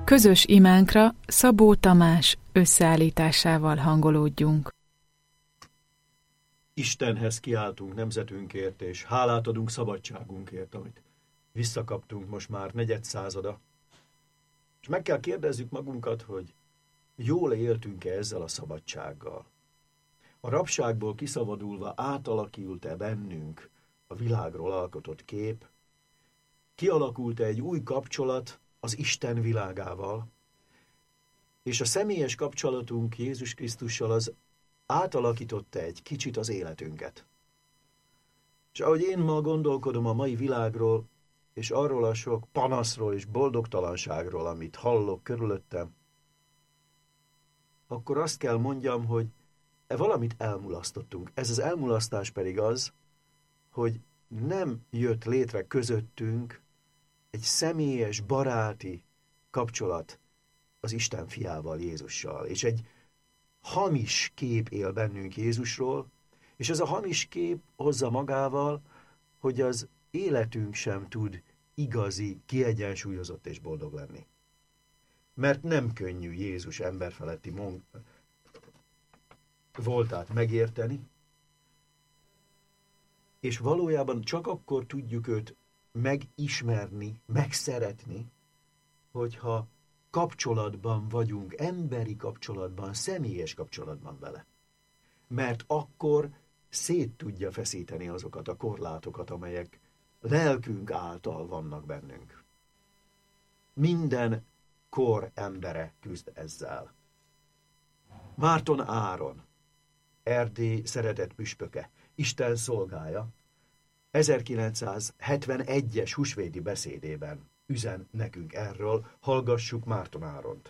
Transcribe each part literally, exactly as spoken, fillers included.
Közös imánkra Szabó Tamás összeállításával hangolódjunk. Istenhez kiáltunk nemzetünkért, és hálát adunk szabadságunkért, amit visszakaptunk most már negyedszázada. És meg kell kérdezzük magunkat, hogy jól éltünk-e ezzel a szabadsággal. A rabságból kiszabadulva átalakult-e bennünk a világról alkotott kép, kialakult-e egy új kapcsolat az Isten világával, és a személyes kapcsolatunk Jézus Krisztussal az átalakította egy kicsit az életünket. És ahogy én ma gondolkodom a mai világról, és arról a sok panaszról és boldogtalanságról, amit hallok körülöttem, akkor azt kell mondjam, hogy e valamit elmulasztottunk. Ez az elmulasztás pedig az, hogy nem jött létre közöttünk egy személyes, baráti kapcsolat az Isten fiával, Jézussal. És egy hamis kép él bennünk Jézusról, és ez a hamis kép hozza magával, hogy az életünk sem tud igazi, kiegyensúlyozott és boldog lenni. Mert nem könnyű Jézus emberfeletti mon- voltát megérteni, és valójában csak akkor tudjuk őt megismerni, megszeretni, hogyha kapcsolatban vagyunk, emberi kapcsolatban, személyes kapcsolatban vele. Mert akkor szét tudja feszíteni azokat a korlátokat, amelyek lelkünk által vannak bennünk. Minden kor embere küzd ezzel. Márton Áron, Erdély szeretett püspöke, Isten szolgája, ezerkilencszázhetvenegyes húsvéti beszédében üzen nekünk erről, hallgassuk Márton Áront.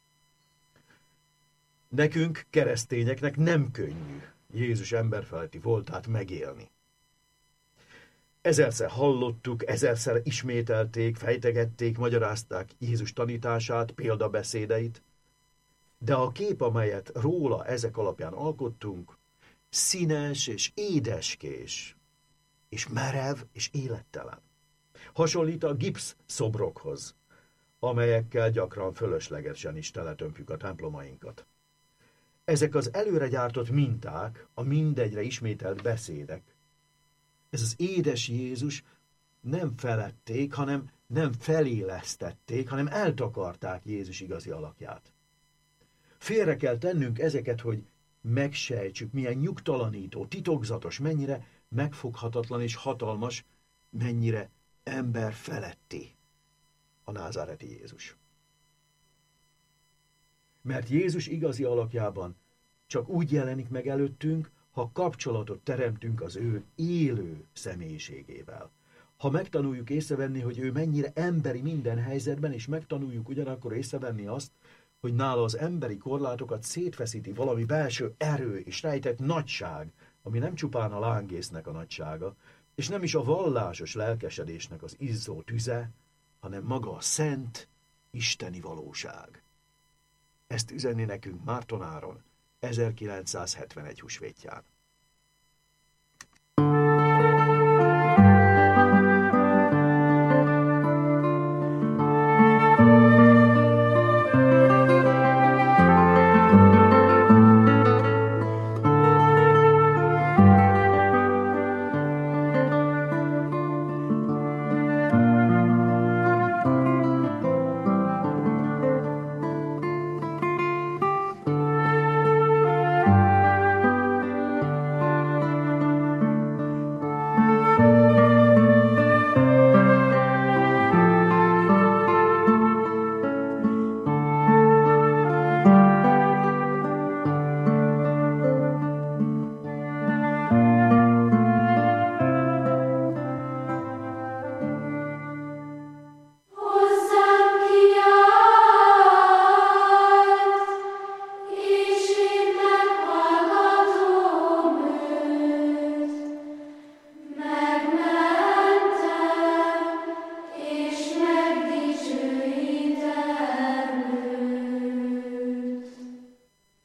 Nekünk, keresztényeknek nem könnyű Jézus emberfeletti voltát megélni. Ezerszer hallottuk, ezerszer ismételték, fejtegették, magyarázták Jézus tanítását, példabeszédeit, de a kép, amelyet róla ezek alapján alkottunk, színes és édeskés, és merev és élettelen. Hasonlít a gipsz szobrokhoz, amelyekkel gyakran fölöslegesen is teletömpjük a templomainkat. Ezek az előre gyártott minták, a mindegyre ismételt beszédek. Ez az édes Jézus nem feledték, hanem nem felélesztették, hanem eltakarták Jézus igazi alakját. Félre kell tennünk ezeket, hogy megsejtsük, milyen nyugtalanító, titokzatos, mennyire megfoghatatlan és hatalmas, mennyire ember feletti a názáreti Jézus. Mert Jézus igazi alakjában csak úgy jelenik meg előttünk, ha kapcsolatot teremtünk az ő élő személyiségével. Ha megtanuljuk észrevenni, hogy ő mennyire emberi minden helyzetben, és megtanuljuk ugyanakkor észrevenni azt, hogy nála az emberi korlátokat szétfeszíti valami belső erő és rejtett nagyság, ami nem csupán a lángésznek a nagysága, és nem is a vallásos lelkesedésnek az izzó tüze, hanem maga a szent, isteni valóság. Ezt üzenni nekünk Márton Áron ezerkilencszázhetvenegy húsvétján.